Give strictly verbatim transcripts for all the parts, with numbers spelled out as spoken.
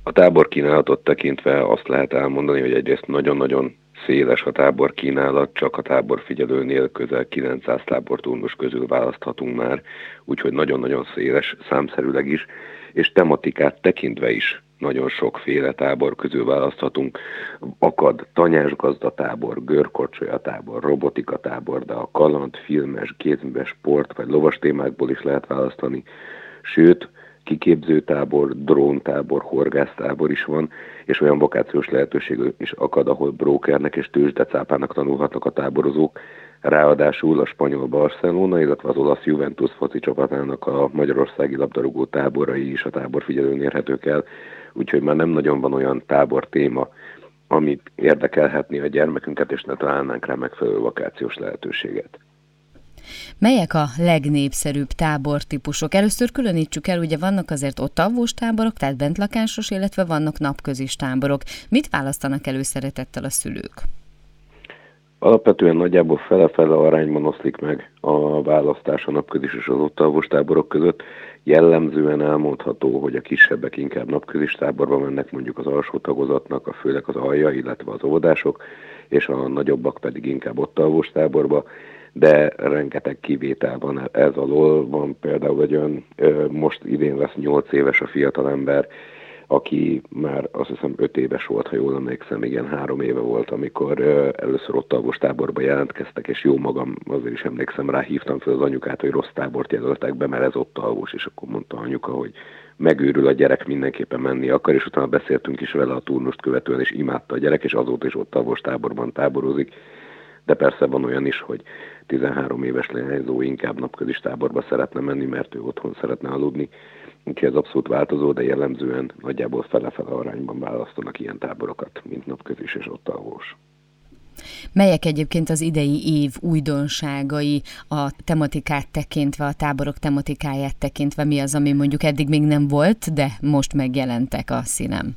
A táborkínálatot tekintve azt lehet elmondani, hogy egyrészt nagyon-nagyon széles a táborkínálat, csak a táborfigyelőnél közel kilencszáz táborturnus közül választhatunk már, úgyhogy nagyon-nagyon széles számszerűleg is, és tematikát tekintve is nagyon sokféle tábor közül választhatunk. Akad tanyásgazdatábor, görkorcsolyatábor, robotika-tábor, de a kaland, filmes, kézműves, sport vagy lovas témákból is lehet választani, sőt, kiképzőtábor, dróntábor, horgásztábor is van, és olyan vokációs lehetőség is akad, ahol brókernek és tőzsdecápának tanulhatnak a táborozók. Ráadásul a spanyol Barcelona, illetve az olasz Juventus foci csapatának a magyarországi labdarúgó táborai is a táborfigyelőn érhetők el, úgyhogy már nem nagyon van olyan tábor téma, amit érdekelhetné a gyermekünket, és ne találnánk rá megfelelő vakációs lehetőséget. Melyek a legnépszerűbb tábortípusok? Először különítsük el, ugye vannak azért ott alvós táborok, tehát bentlakásos, illetve vannak napközis táborok. Mit választanak előszeretettel a szülők? Alapvetően nagyjából fele-fele arányban oszlik meg a választás a napközis és az ott alvós táborok között. Jellemzően elmondható, hogy a kisebbek inkább napközis táborba mennek, mondjuk az alsó tagozatnak, a főleg az alja, illetve az óvodások, és a nagyobbak pedig inkább ott alvós táborba. De rengeteg kivétel van ez alól. Van például egy olyan, most idén lesz nyolc éves a fiatalember, aki már azt hiszem öt éves volt, ha jól emlékszem, igen, három éve volt, amikor először ott alvós táborba jelentkeztek, és jó magam azért is emlékszem rá, hívtam fel az anyukát, hogy rossz tábort jelöltek be, mert ez ott alvós, és akkor mondta anyuka, hogy megőrül a gyerek, mindenképpen menni akar, és utána beszéltünk is vele a turnust követően, és imádta a gyerek, és azóta is ott alvós táborban táborozik. De persze van olyan is, hogy tizenhárom éves leányzó inkább napközis táborba szeretne menni, mert ő otthon szeretne aludni. Úgyhogy ez abszolút változó, de jellemzően nagyjából fele-fele arányban választanak ilyen táborokat, mint napközis és ott alvós. Melyek egyébként az idei év újdonságai a tematikát tekintve, a táborok tematikáját tekintve? Mi az, ami mondjuk eddig még nem volt, de most megjelentek a színen?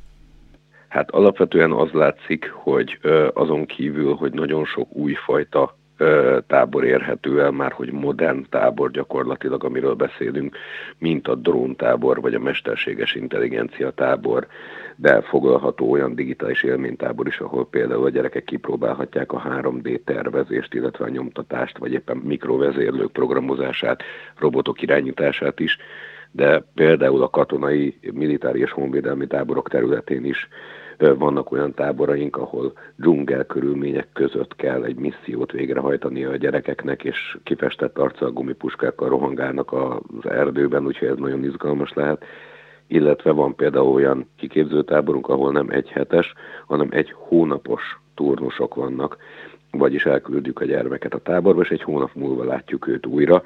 Hát alapvetően az látszik, hogy azon kívül, hogy nagyon sok újfajta tábor érhető el, már hogy modern tábor gyakorlatilag, amiről beszélünk, mint a dróntábor vagy a mesterséges intelligencia tábor, de foglalható olyan digitális élménytábor is, ahol például a gyerekek kipróbálhatják a három dé tervezést, illetve a nyomtatást, vagy éppen mikrovezérlők programozását, robotok irányítását is, de például a katonai, militári és honvédelmi táborok területén is vannak olyan táboraink, ahol dzsungel körülmények között kell egy missziót végrehajtani a gyerekeknek, és kifestett arccal, gumipuskákkal rohangálnak az erdőben, úgyhogy ez nagyon izgalmas lehet. Illetve van például olyan kiképzőtáborunk, ahol nem egy hetes, hanem egy hónapos turnusok vannak, vagyis elküldjük a gyermeket a táborba, és egy hónap múlva látjuk őt újra,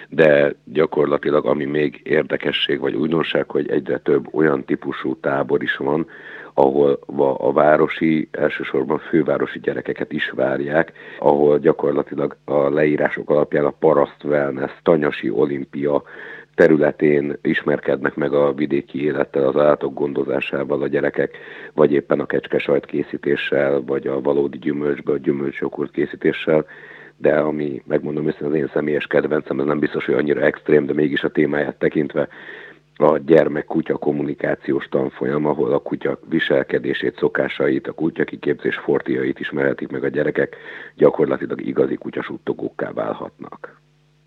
de gyakorlatilag ami még érdekesség vagy újdonság, hogy egyre több olyan típusú tábor is van, ahol a városi, elsősorban fővárosi gyerekeket is várják, ahol gyakorlatilag a leírások alapján a paraszt wellness, tanyasi olimpia területén ismerkednek meg a vidéki élettel, az állatok gondozásával a gyerekek, vagy éppen a kecskesajt készítéssel, vagy a valódi gyümölcsből a gyümölcsjoghurt készítéssel, de ami, megmondom őszintén, az én személyes kedvencem, ez nem biztos, hogy annyira extrém, de mégis a témáját tekintve a gyermek-kutya kommunikációs tanfolyam, ahol a kutya viselkedését, szokásait, a kutya kiképzés fortiait ismerhetik meg a gyerekek, gyakorlatilag igazi kutyasuttogókká válhatnak.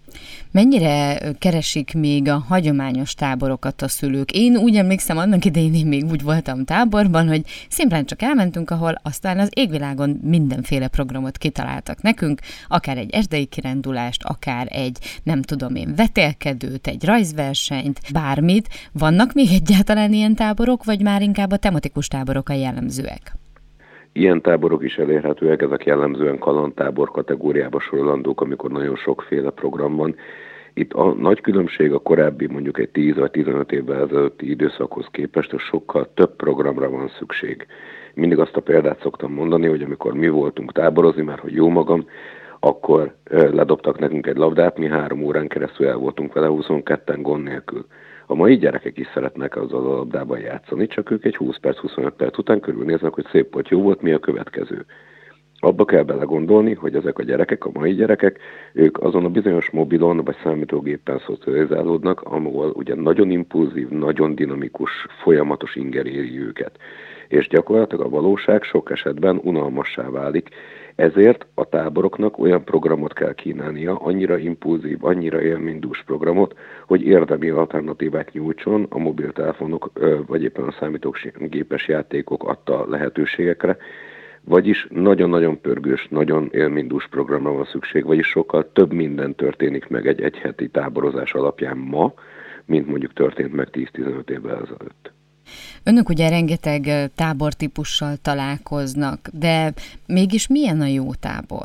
Mennyire keresik még a hagyományos táborokat a szülők? Én úgy emlékszem, annak idején én még úgy voltam táborban, hogy szimplán csak elmentünk, ahol aztán az égvilágon mindenféle programot kitaláltak nekünk, akár egy erdei kirándulást, akár egy, nem tudom én, vetélkedőt, egy rajzversenyt, bármit. Vannak még egyáltalán ilyen táborok, vagy már inkább a tematikus táborok a jellemzőek? Ilyen táborok is elérhetőek, ezek jellemzően kalandtábor kategóriába sorolandók, amikor nagyon sokféle program van. Itt a nagy különbség a korábbi, mondjuk egy tíz vagy tizenöt évvel ezelőtti időszakhoz képest, hogy sokkal több programra van szükség. Mindig azt a példát szoktam mondani, hogy amikor mi voltunk táborozni, már hogy jó magam, akkor ledobtak nekünk egy labdát, mi három órán keresztül el voltunk vele huszonketten gond nélkül. A mai gyerekek is szeretnek azzal a labdában játszani, csak ők egy húsz perc, huszonöt perc után körülnéznek, hogy szép volt, jó volt, mi a következő. Abba kell belegondolni, hogy ezek a gyerekek, a mai gyerekek, ők azon a bizonyos mobilon vagy számítógépen szocializálódnak, ahol ugye nagyon impulzív, nagyon dinamikus, folyamatos inger éri őket. És gyakorlatilag a valóság sok esetben unalmassá válik, ezért a táboroknak olyan programot kell kínálnia, annyira impulzív, annyira élménydús programot, hogy érdemi alternatívát nyújtson a mobiltelefonok vagy éppen a számítógépes játékok adta lehetőségekre, vagyis nagyon-nagyon pörgős, nagyon élménydús programra van szükség, vagyis sokkal több minden történik meg egy egyheti táborozás alapján ma, mint mondjuk történt meg tíz-tizenöt évvel ezelőtt. Önök ugye rengeteg tábortípussal találkoznak, de mégis milyen a jó tábor?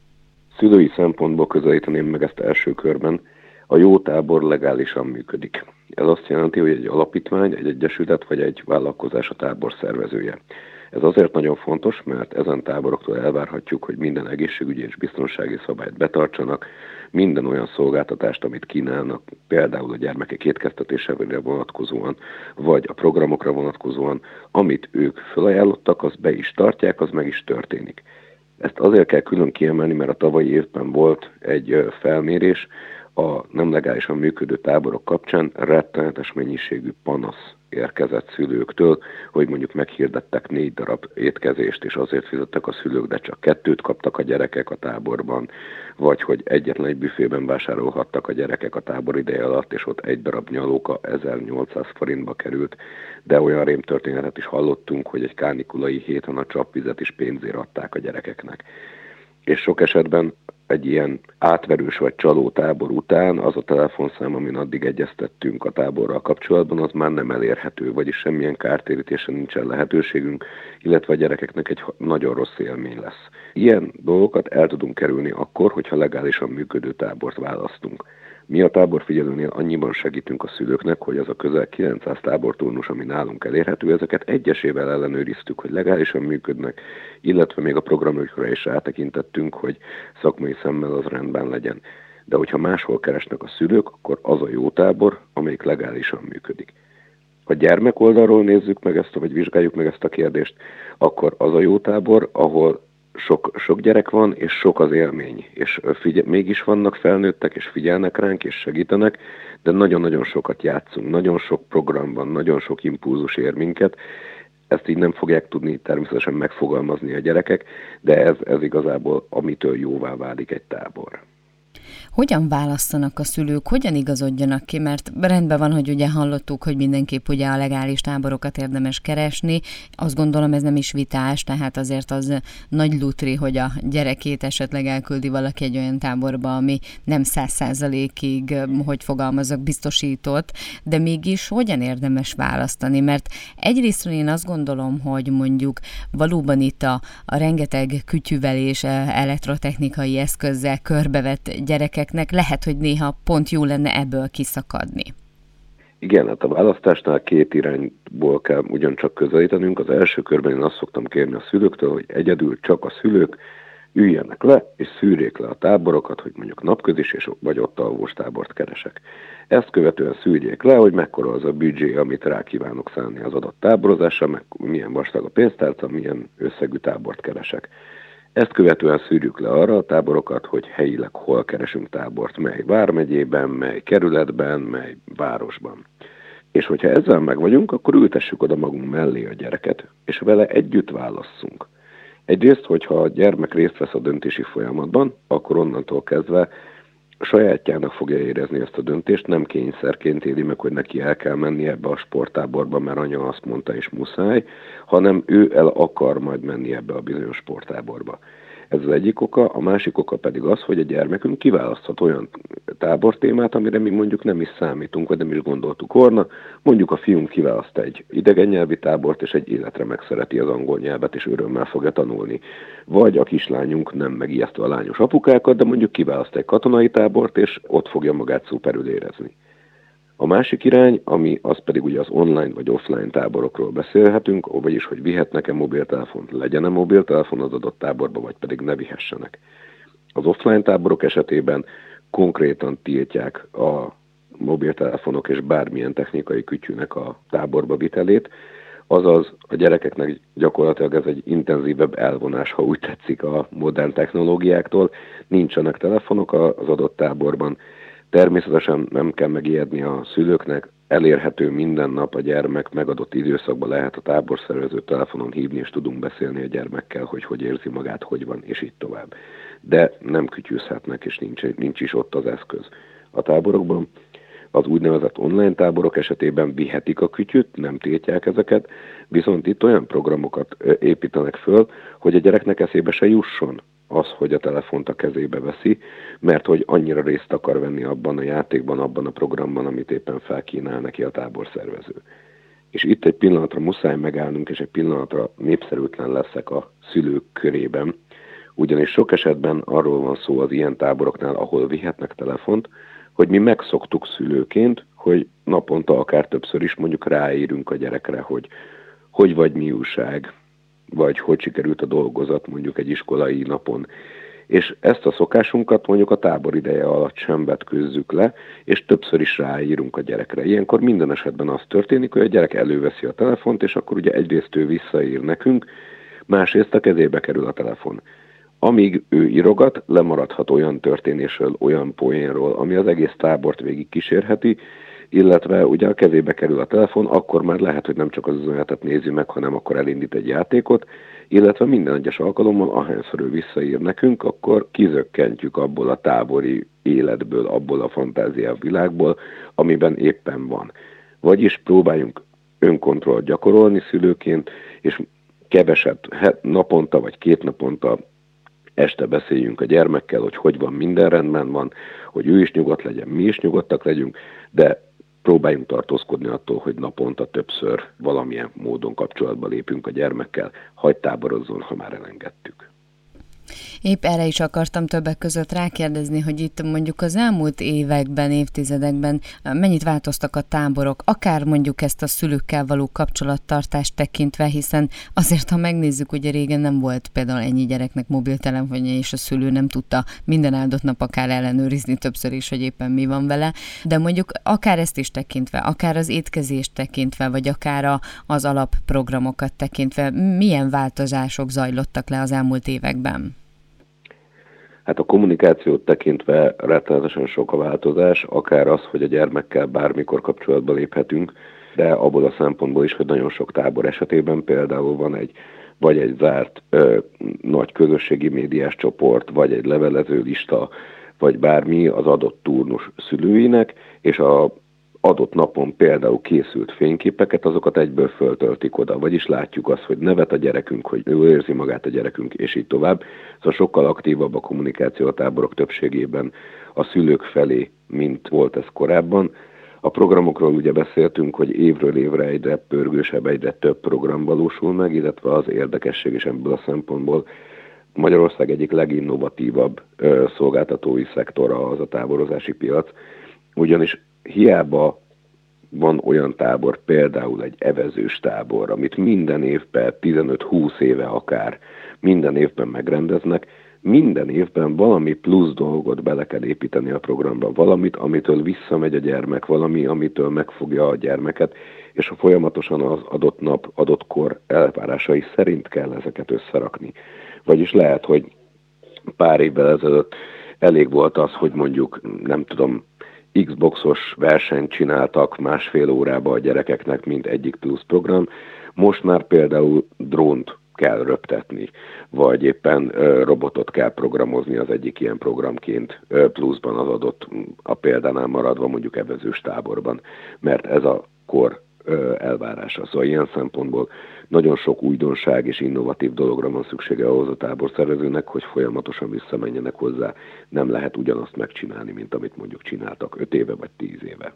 Szülői szempontból közelíteném meg ezt első körben. A jó tábor legálisan működik. Ez azt jelenti, hogy egy alapítvány, egy egyesület vagy egy vállalkozás a tábor szervezője. Ez azért nagyon fontos, mert ezen táboroktól elvárhatjuk, hogy minden egészségügyi és biztonsági szabályt betartsanak, minden olyan szolgáltatást, amit kínálnak, például a gyermekek étkeztetésére vonatkozóan, vagy a programokra vonatkozóan, amit ők felajánlottak, az be is tartják, az meg is történik. Ezt azért kell külön kiemelni, mert a tavalyi évben volt egy felmérés a nem legálisan működő táborok kapcsán, rettenetes mennyiségű panasz érkezett szülőktől, hogy mondjuk meghirdettek négy darab étkezést, és azért fizettek a szülők, de csak kettőt kaptak a gyerekek a táborban, vagy hogy egyetlen egy büfében vásárolhattak a gyerekek a tábor ideje alatt, és ott egy darab nyalóka ezernyolcszáz forintba került, de olyan rémtörténetet is hallottunk, hogy egy kánikulai héten a csapvizet is pénzért adták a gyerekeknek. És sok esetben egy ilyen átverős vagy csaló tábor után az a telefonszám, amin addig egyeztettünk a táborral kapcsolatban, az már nem elérhető, vagyis semmilyen kártérítésen nincsen lehetőségünk, illetve a gyerekeknek egy nagyon rossz élmény lesz. Ilyen dolgokat el tudunk kerülni akkor, hogyha legálisan működő tábort választunk. Mi a táborfigyelőnél annyiban segítünk a szülőknek, hogy az a közel kilencszáz táborturnus, ami nálunk elérhető, ezeket egyesével ellenőriztük, hogy legálisan működnek, illetve még a programokra is rátekintettünk, hogy szakmai szemmel az rendben legyen. De hogyha máshol keresnek a szülők, akkor az a jó tábor, amelyik legálisan működik. Ha gyermek oldalról nézzük meg ezt, vagy vizsgáljuk meg ezt a kérdést, akkor az a jó tábor, ahol Sok, sok gyerek van, és sok az élmény, és figyel, mégis vannak felnőttek, és figyelnek ránk, és segítenek, de nagyon-nagyon sokat játszunk, nagyon sok program van, nagyon sok impulzus ér minket. Ezt így nem fogják tudni természetesen megfogalmazni a gyerekek, de ez, ez igazából amitől jóvá válik egy tábor. Hogyan választanak a szülők, hogyan igazodjanak ki, mert rendben van, hogy ugye hallottuk, hogy mindenképp ugye a legális táborokat érdemes keresni, azt gondolom ez nem is vitás, tehát azért az nagy lutri, hogy a gyerekét esetleg elküldi valaki egy olyan táborba, ami nem száz százalékig, hogy fogalmazok, biztosított, de mégis hogyan érdemes választani, mert egyrésztről én azt gondolom, hogy mondjuk valóban itt a, a rengeteg kütyüvel és elektrotechnikai eszközzel körbevett gyerekeknek lehet, hogy néha pont jó lenne ebből kiszakadni. Igen, hát a választásnál két irányból kell ugyancsak közelítenünk. Az első körben én azt szoktam kérni a szülőktől, hogy egyedül csak a szülők üljenek le, és szűrjék le a táborokat, hogy mondjuk napközis, és vagy ott alvós tábort keresek. Ezt követően szűrjék le, hogy mekkora az a büdzsé, amit rá kívánok szállni az adott táborozásra, meg milyen vastag a pénztárca, milyen összegű tábort keresek. Ezt követően szűrjük le arra a táborokat, hogy helyileg hol keresünk tábort, mely vármegyében, mely kerületben, mely városban. És hogyha ezzel meg vagyunk, akkor ültessük oda magunk mellé a gyereket, és vele együtt válasszunk. Egyrészt, hogyha a gyermek részt vesz a döntési folyamatban, akkor onnantól kezdve sajátjának fogja érezni ezt a döntést, nem kényszerként éli meg, hogy neki el kell menni ebbe a sporttáborba, mert anya azt mondta és muszáj, hanem ő el akar majd menni ebbe a bizonyos sporttáborba. Ez az egyik oka, a másik oka pedig az, hogy a gyermekünk kiválaszthat olyan tábortémát, amire mi mondjuk nem is számítunk, vagy nem is gondoltuk volna. Mondjuk a fiunk kiválaszt egy idegen nyelvi tábort, és egy életre megszereti az angol nyelvet, és örömmel fogja tanulni. Vagy a kislányunk nem megijesztve a lányos apukákat, de mondjuk kiválaszt egy katonai tábort, és ott fogja magát szuperül érezni. A másik irány, ami az pedig ugye az online vagy offline táborokról beszélhetünk, vagyis hogy vihetnek-e mobiltelefont, legyen-e mobiltelefon az adott táborba, vagy pedig ne vihessenek. Az offline táborok esetében konkrétan tiltják a mobiltelefonok és bármilyen technikai kütyűnek a táborba vitelét. Azaz a gyerekeknek gyakorlatilag ez egy intenzívebb elvonás, ha úgy tetszik, a modern technológiáktól. Nincsenek telefonok az adott táborban. Természetesen nem kell megijedni a szülőknek, elérhető minden nap a gyermek, megadott időszakban lehet a táborszervező telefonon hívni, és tudunk beszélni a gyermekkel, hogy hogy érzi magát, hogy van, és így tovább. De nem kütyűzhetnek, és nincs, nincs is ott az eszköz. A táborokban az úgynevezett online táborok esetében vihetik a kütyüt, nem tiltják ezeket, viszont itt olyan programokat építenek föl, hogy a gyereknek eszébe se jusson az, hogy a telefont a kezébe veszi, mert hogy annyira részt akar venni abban a játékban, abban a programban, amit éppen felkínál neki a táborszervező. És itt egy pillanatra muszáj megállnunk, és egy pillanatra népszerűtlen leszek a szülők körében, ugyanis sok esetben arról van szó az ilyen táboroknál, ahol vihetnek telefont, hogy mi megszoktuk szülőként, hogy naponta akár többször is mondjuk ráírunk a gyerekre, hogy hogy vagy, mi újság, vagy hogy sikerült a dolgozat mondjuk egy iskolai napon. És ezt a szokásunkat mondjuk a tábor ideje alatt sem vetkőzzük le, és többször is ráírunk a gyerekre. Ilyenkor minden esetben az történik, hogy a gyerek előveszi a telefont, és akkor ugye egyrészt ő visszaír nekünk, másrészt a kezébe kerül a telefon. Amíg ő írogat, lemaradhat olyan történésről, olyan poénról, ami az egész tábort végig kísérheti, illetve ugye a kezébe kerül a telefon, akkor már lehet, hogy nem csak az üzenetet nézi meg, hanem akkor elindít egy játékot, illetve minden egyes alkalommal, ahányszor ő visszaír nekünk, akkor kizökkentjük abból a tábori életből, abból a fantáziá világból, amiben éppen van. Vagyis próbáljunk önkontrollt gyakorolni szülőként, és keveset naponta vagy két naponta este beszéljünk a gyermekkel, hogy hogy van, minden rendben van, hogy ő is nyugodt legyen, mi is nyugodtak legyünk, de próbáljunk tartózkodni attól, hogy naponta többször valamilyen módon kapcsolatba lépünk a gyermekkel, hagy táborozzon, ha már elengedtük. Épp erre is akartam többek között rákérdezni, hogy itt mondjuk az elmúlt években, évtizedekben mennyit változtak a táborok, akár mondjuk ezt a szülőkkel való kapcsolattartást tekintve, hiszen azért, ha megnézzük, ugye régen nem volt például ennyi gyereknek mobiltelefonja, és a szülő nem tudta minden áldott nap akár ellenőrizni többször is, hogy éppen mi van vele, de mondjuk akár ezt is tekintve, akár az étkezést tekintve, vagy akár a, az alapprogramokat tekintve, milyen változások zajlottak le az elmúlt években? Hát a kommunikációt tekintve rettenetesen sok a változás, akár az, hogy a gyermekkel bármikor kapcsolatba léphetünk, de abból a szempontból is, hogy nagyon sok tábor esetében például van egy vagy egy zárt ö, nagy közösségi médiás csoport, vagy egy levelező lista, vagy bármi az adott turnus szülőinek, és a adott napon például készült fényképeket, azokat egyből föltöltik oda, vagyis látjuk azt, hogy nevet a gyerekünk, hogy jól érzi magát a gyerekünk, és így tovább. Szóval sokkal aktívabb a kommunikáció a táborok többségében a szülők felé, mint volt ez korábban. A programokról ugye beszéltünk, hogy évről évre egyre pörgősebb, egyre több program valósul meg, illetve az érdekesség is ebből a szempontból Magyarország egyik leginnovatívabb ö, szolgáltatói szektora az a táborozási piac, ugyanis hiába van olyan tábor, például egy evezős tábor, amit minden évben, tizenöt-húsz éve akár, minden évben megrendeznek, minden évben valami plusz dolgot bele kell építeni a programba, valamit, amitől visszamegy a gyermek, valami, amitől megfogja a gyermeket, és folyamatosan az adott nap, adott kor elvárásai szerint kell ezeket összerakni. Vagyis lehet, hogy pár évvel ezelőtt elég volt az, hogy mondjuk, nem tudom, Xboxos versenyt csináltak másfél órába a gyerekeknek, mint egyik plusz program. Most már például drónt kell röptetni, vagy éppen ö, robotot kell programozni az egyik ilyen programként ö, pluszban az adott, a példánál maradva mondjuk evezős táborban, mert ez a kor ö, elvárása. Szóval ilyen szempontból nagyon sok újdonság és innovatív dologra van szüksége ahhoz a táborszervezőnek, hogy folyamatosan visszamenjenek hozzá. Nem lehet ugyanazt megcsinálni, mint amit mondjuk csináltak öt éve vagy tíz éve.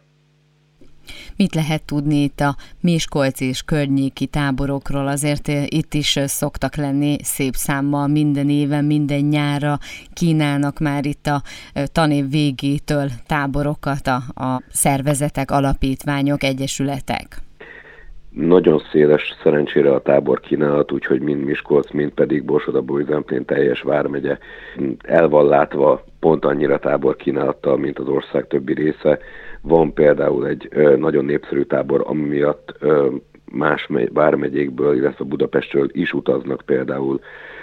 Mit lehet tudni itt a miskolci és környéki táborokról? Azért itt is szoktak lenni szép számmal minden éven, minden nyárra kínálnak már itt a tanév végétől táborokat a, a szervezetek, alapítványok, egyesületek. Nagyon széles szerencsére a tábor kínálat, úgyhogy mind Miskolc, mind pedig Borsod-Abaúj-Zemplén teljes vármegye el van látva pont annyira tábor kínálattal, mint az ország többi része. Van például egy ö, nagyon népszerű tábor, ami miatt ö, más vármegyékből, illetve Budapestről is utaznak például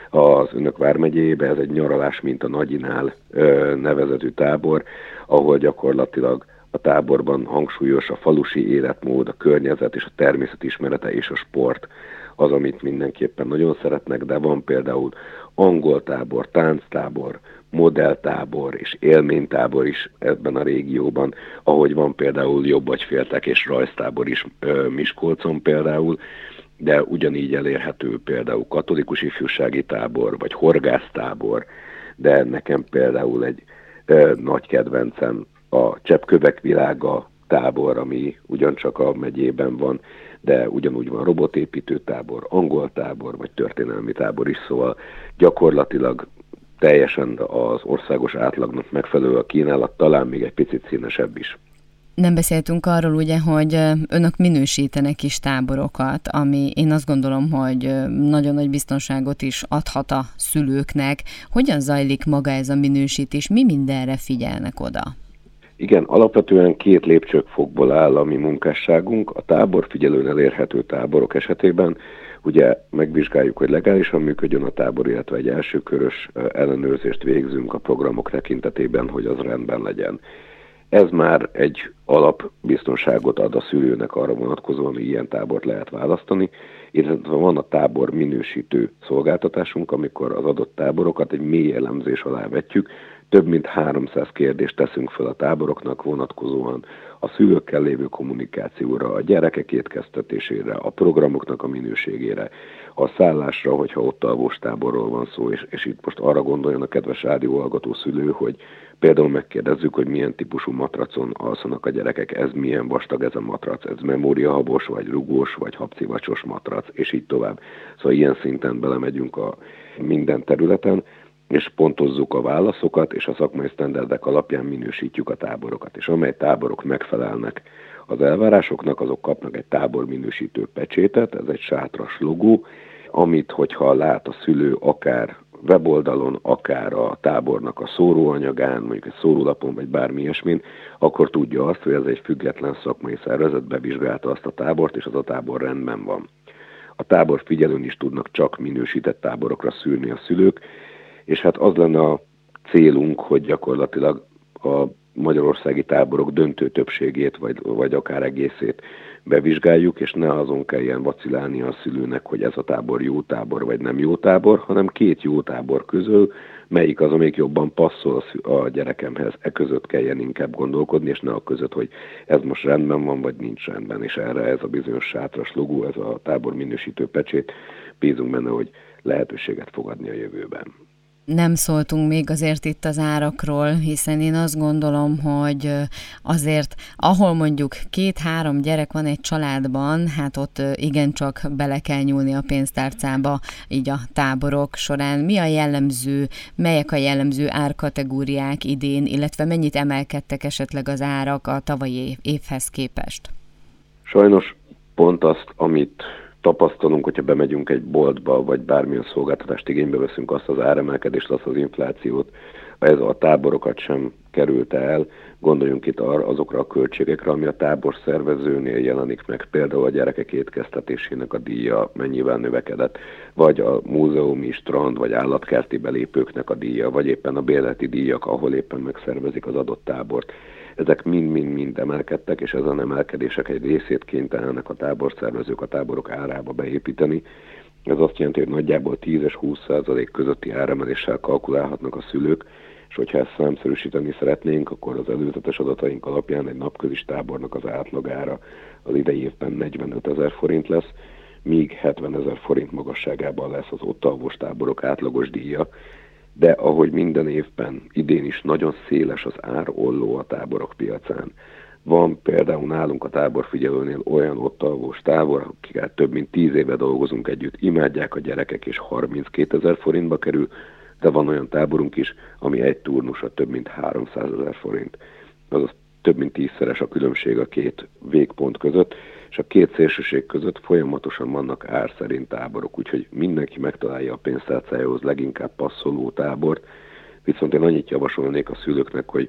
az önök vármegyébe. Ez egy nyaralás, mint a Nagyinál nevezetű tábor, ahol gyakorlatilag a táborban hangsúlyos a falusi életmód, a környezet és a természet ismerete és a sport az, amit mindenképpen nagyon szeretnek, de van például angol tábor, tánctábor, modelltábor és élménytábor is ebben a régióban, ahogy van például jobbagyféltek és rajztábor is Miskolcon például, de ugyanígy elérhető például katolikus ifjúsági tábor, vagy horgásztábor, de nekem például egy ö, nagy kedvencem a Cseppkövek világa tábor, ami ugyancsak a megyében van, de ugyanúgy van robotépítő tábor, angol tábor, vagy történelmi tábor is, szóval gyakorlatilag teljesen az országos átlagnak megfelelő a kínálat, talán még egy picit színesebb is. Nem beszéltünk arról ugye, hogy önök minősítenek is táborokat, ami én azt gondolom, hogy nagyon nagy biztonságot is adhat a szülőknek. Hogyan zajlik maga ez a minősítés? Mi mindenre figyelnek oda? Igen, alapvetően két lépcsőfokból áll a mi munkásságunk. A táborfigyelőn elérhető táborok esetében ugye megvizsgáljuk, hogy legálisan működjön a tábor, illetve egy elsőkörös ellenőrzést végzünk a programok tekintetében, hogy az rendben legyen. Ez már egy alapbiztonságot ad a szülőnek arra vonatkozóan, hogy ilyen tábort lehet választani, illetve van a tábor minősítő szolgáltatásunk, amikor az adott táborokat egy mély elemzés alá vetjük, több mint háromszáz kérdést teszünk fel a táboroknak vonatkozóan a szülőkkel lévő kommunikációra, a gyerekek étkeztetésére, a programoknak a minőségére, a szállásra, hogyha ott alvós táborról van szó, és, és itt most arra gondoljon a kedves rádióhallgató szülő, hogy például megkérdezzük, hogy milyen típusú matracon alszanak a gyerekek, ez milyen vastag ez a matrac, ez memóriahabos, vagy rugós, vagy habcivacsos matrac, és így tovább. Szóval ilyen szinten belemegyünk a minden területen, és pontozzuk a válaszokat, és a szakmai sztenderdek alapján minősítjük a táborokat. És amely táborok megfelelnek az elvárásoknak, azok kapnak egy táborminősítő pecsétet, ez egy sátras logó, amit, hogyha lát a szülő akár weboldalon, akár a tábornak a szóróanyagán, mondjuk egy szórólapon, vagy bármi ilyesmin, akkor tudja azt, hogy ez egy független szakmai szervezet bevizsgálta azt a tábort, és az a tábor rendben van. A tábor figyelőn is tudnak csak minősített táborokra szűrni a szülők, és hát az lenne a célunk, hogy gyakorlatilag a magyarországi táborok döntő többségét, vagy, vagy akár egészét bevizsgáljuk, és ne azon kelljen vacilálni a szülőnek, hogy ez a tábor jó tábor, vagy nem jó tábor, hanem két jó tábor közül, melyik az, amelyik jobban passzol a gyerekemhez, e között kelljen inkább gondolkodni, és ne a között, hogy ez most rendben van, vagy nincs rendben, és erre ez a bizonyos sátras logó, ez a tábor minősítő pecsét, bízunk benne, hogy lehetőséget fog adni a jövőben. Nem szóltunk még azért itt az árakról, hiszen én azt gondolom, hogy azért, ahol mondjuk két-három gyerek van egy családban, hát ott igencsak bele kell nyúlni a pénztárcába, így a táborok során. Mi a jellemző, melyek a jellemző árkategóriák idén, illetve mennyit emelkedtek esetleg az árak a tavalyi évhez képest? Sajnos pont azt, amit tapasztalunk, hogyha bemegyünk egy boltba, vagy bármilyen szolgáltatást igénybe veszünk, azt az áremelkedést, azt az inflációt, ez a táborokat sem került el. Gondoljunk itt arra, azokra a költségekre, ami a tábor szervezőnél jelenik meg, például a gyerekek étkeztetésének a díja mennyivel növekedett, vagy a múzeumi, strand, vagy állatkerti belépőknek a díja, vagy éppen a bérleti díjak, ahol éppen megszervezik az adott tábort. Ezek mind-mind-mind emelkedtek, és ezen emelkedések egy részét kénytelenek a táborszervezők a táborok árába beépíteni. Ez azt jelenti, hogy nagyjából tíz és húsz százalék közötti áremeléssel kalkulálhatnak a szülők, és hogyha ezt számszerűsíteni szeretnénk, akkor az előzetes adataink alapján egy napközis tábornak az átlagára az idei évben negyvenötezer forint lesz, míg hetvenezer forint magasságában lesz az ott alvós táborok átlagos díja. De ahogy minden évben, idén is nagyon széles az árolló a táborok piacán. Van például nálunk a táborfigyelőnél olyan ott alvós tábor, akikkel több mint tíz éve dolgozunk együtt, imádják a gyerekek, és harminckétezer forintba kerül, de van olyan táborunk is, ami egy turnusa több mint háromszázezer forint. Azaz több mint tízszeres a különbség a két végpont között, és a két szélsőség között folyamatosan vannak ár szerint táborok, úgyhogy mindenki megtalálja a pénztárcájához leginkább passzoló tábort, viszont én annyit javasolnék a szülőknek, hogy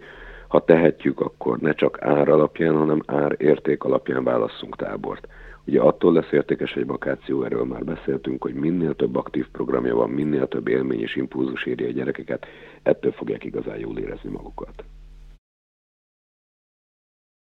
ha tehetjük, akkor ne csak ár alapján, hanem ár érték alapján válasszunk tábort. Ugye attól lesz értékes egy vakáció, erről már beszéltünk, hogy minél több aktív programja van, minél több élmény és impulzus éri a gyerekeket, ettől fogják igazán jól érezni magukat.